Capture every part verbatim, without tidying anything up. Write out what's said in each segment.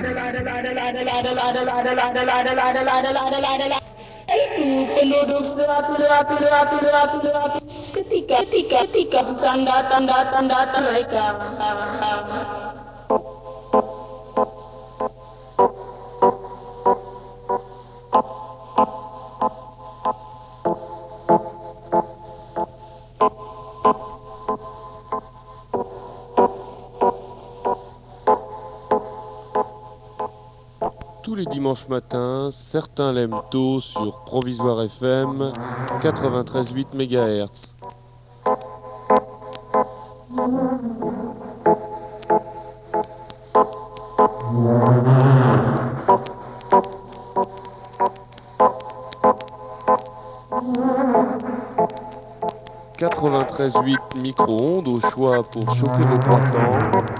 Itu penduduk ketika ketika ketika tanda tanda tanda mereka. Tous les dimanches matins, certains l'aiment tôt sur Provisoire F M quatre-vingt-treize virgule huit mégahertz. quatre-vingt-treize virgule huit micro-ondes au choix pour chauffer vos croissants.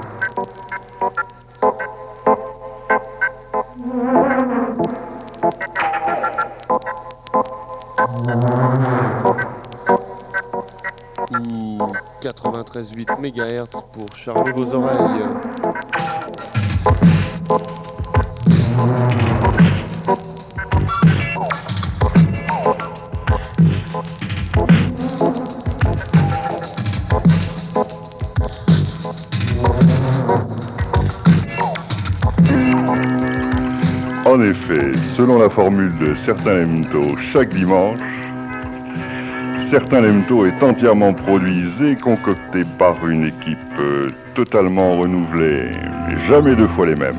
Ou quatre-vingt-treize virgule huit mégahertz pour charmer vos oreilles. En effet, selon la formule de Certains Lemto chaque dimanche, Certains Lemto est entièrement produit et concocté par une équipe euh, totalement renouvelée, jamais deux fois les mêmes.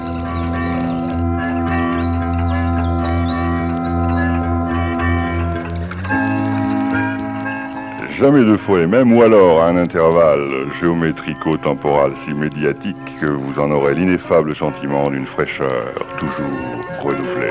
Jamais deux fois les mêmes, ou alors à un intervalle géométrico-temporal si médiatique que vous en aurez l'ineffable sentiment d'une fraîcheur toujours renouvelée.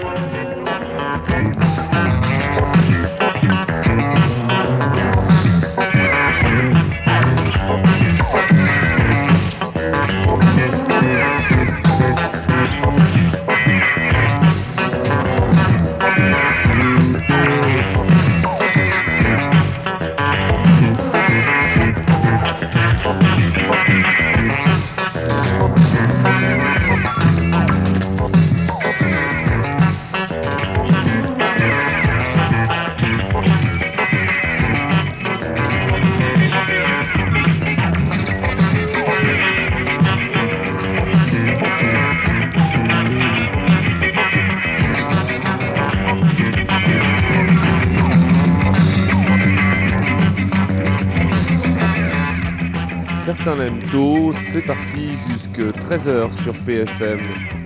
Certains l'aiment tôt, c'est parti jusque treize heures sur P F M.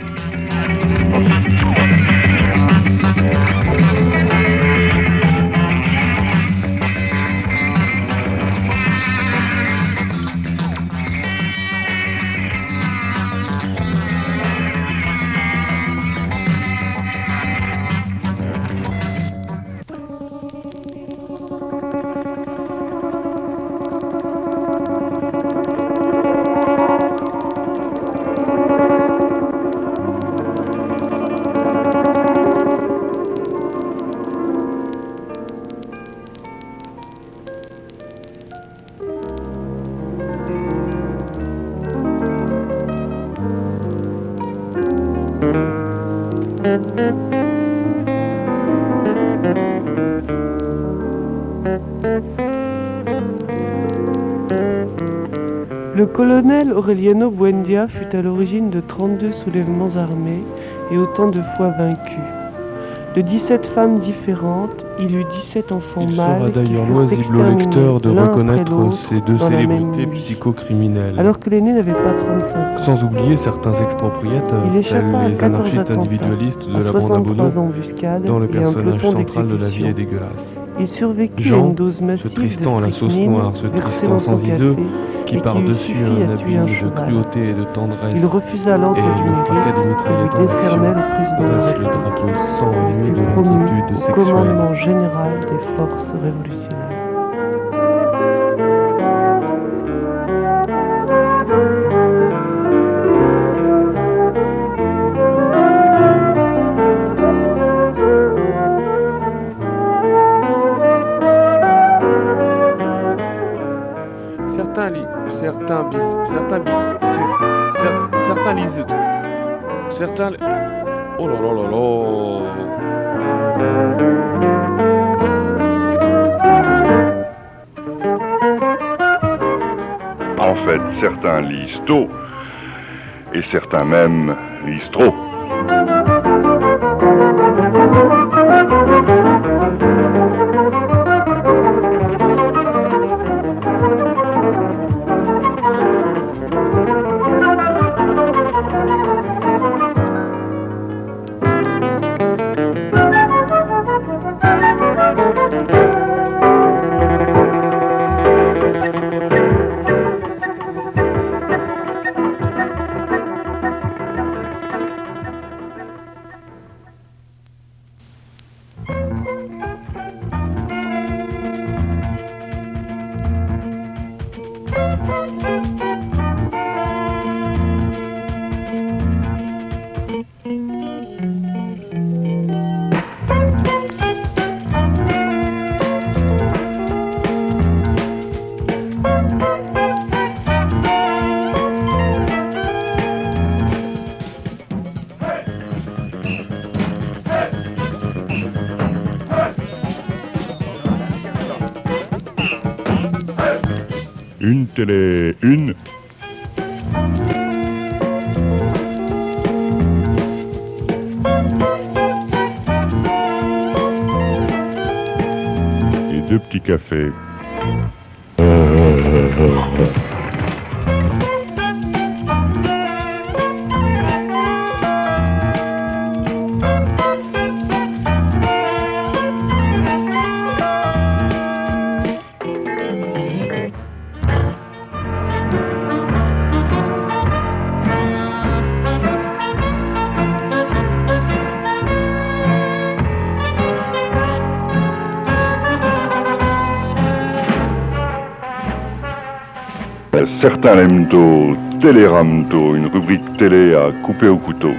Le colonel Aureliano Buendia fut à l'origine de trente-deux soulèvements armés et autant de fois vaincu. De dix-sept femmes différentes, il eut dix-sept enfants il mâles. Il sera d'ailleurs qui loisible au lecteur de reconnaître ces deux célébrités la psychocriminelles. Alors que l'aîné n'avait pas trente-cinq ans. Sans oublier certains expropriateurs, tels les anarchistes individualistes de la bande à Bono, dont le personnage central de la vie est dégueulasse. Il survécut Jean, à une dose massive ce Tristan à la sauce strychnine, noire, ce versée Tristan dans sans son iseux, café, qui et par-dessus lui un suffit à tuer abîme un de cheval. cruauté et de tendresse, Il refusa l'ordre et du le frappait des milieu mitraillettes qui en décernait action, le président dresse de le la drapeau sans ennemi République. de Il promut l'inquiétude au sexuelle. commandement général des forces révolutionnaires. Certains, li- certains bis, certains bis, certains, certains lisent, certains... Oh là là là là. En fait, certains lisent tôt et certains même lisent trop. Une télé, une. Et deux petits cafés. Certains l'aiment tôt, Téléramto, une rubrique télé à couper au couteau.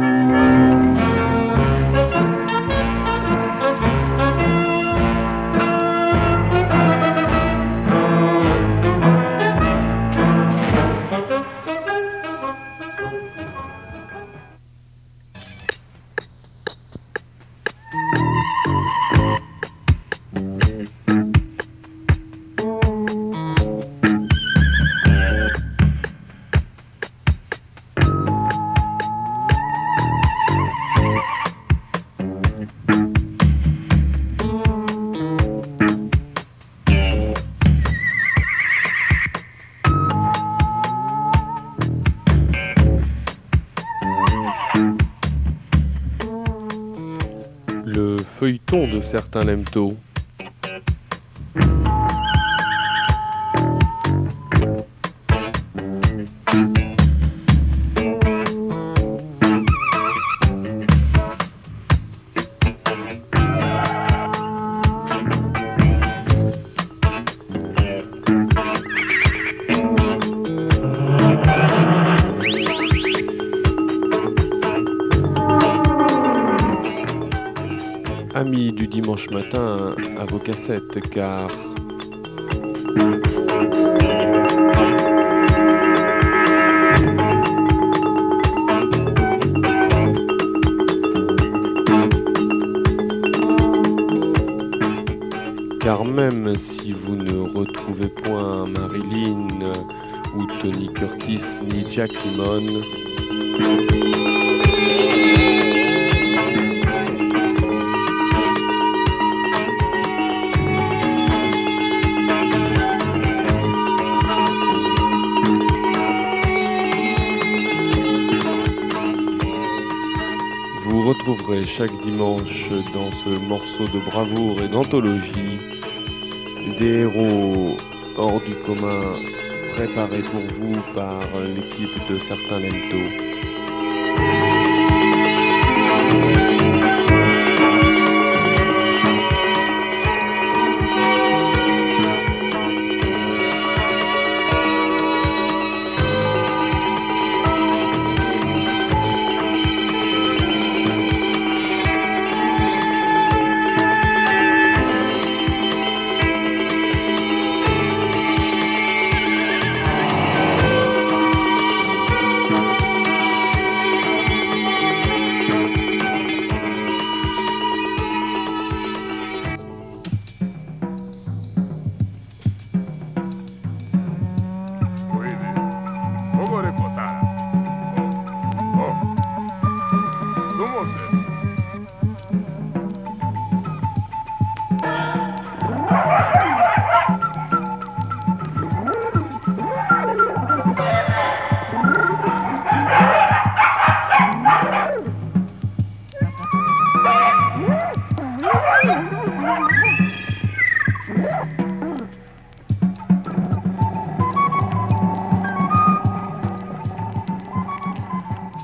Le feuilleton de certains l'aiment tôt. Amis du dimanche matin à vos cassettes, car car même si vous ne retrouvez point Marilyn ou Tony Curtis ni Jack Lemmon, vous retrouverez chaque dimanche dans ce morceau de bravoure et d'anthologie des héros hors du commun préparés pour vous par l'équipe de Certains l'aiment tôt.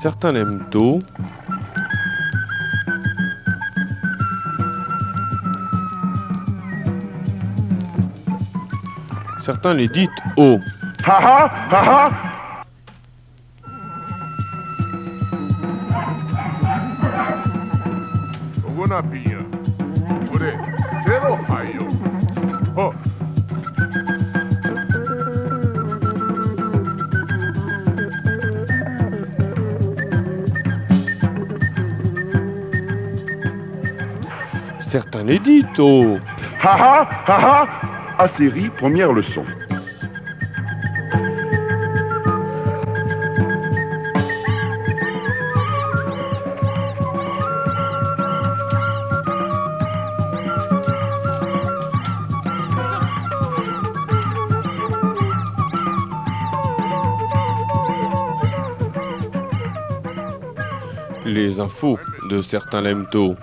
Certains l'aiment tôt. Certains les disent haut. Ha ha ha ha. Certains les disent haut. Ha ha ha ha. A série, première leçon. Les infos de certains l'aiment tôt.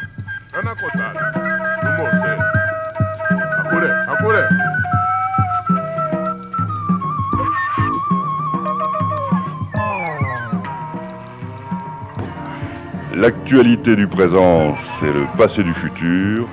L'actualité du présent, c'est le passé du futur.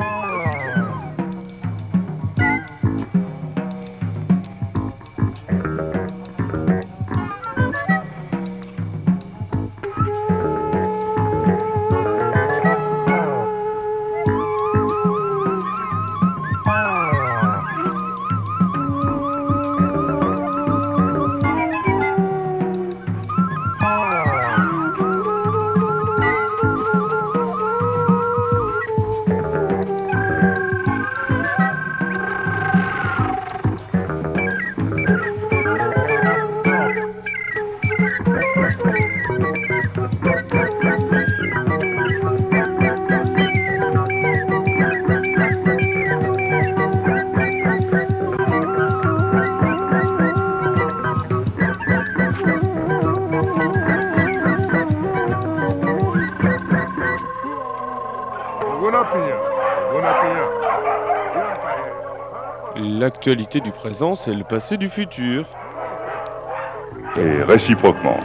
L'actualité du présent, c'est le passé du futur. Et réciproquement.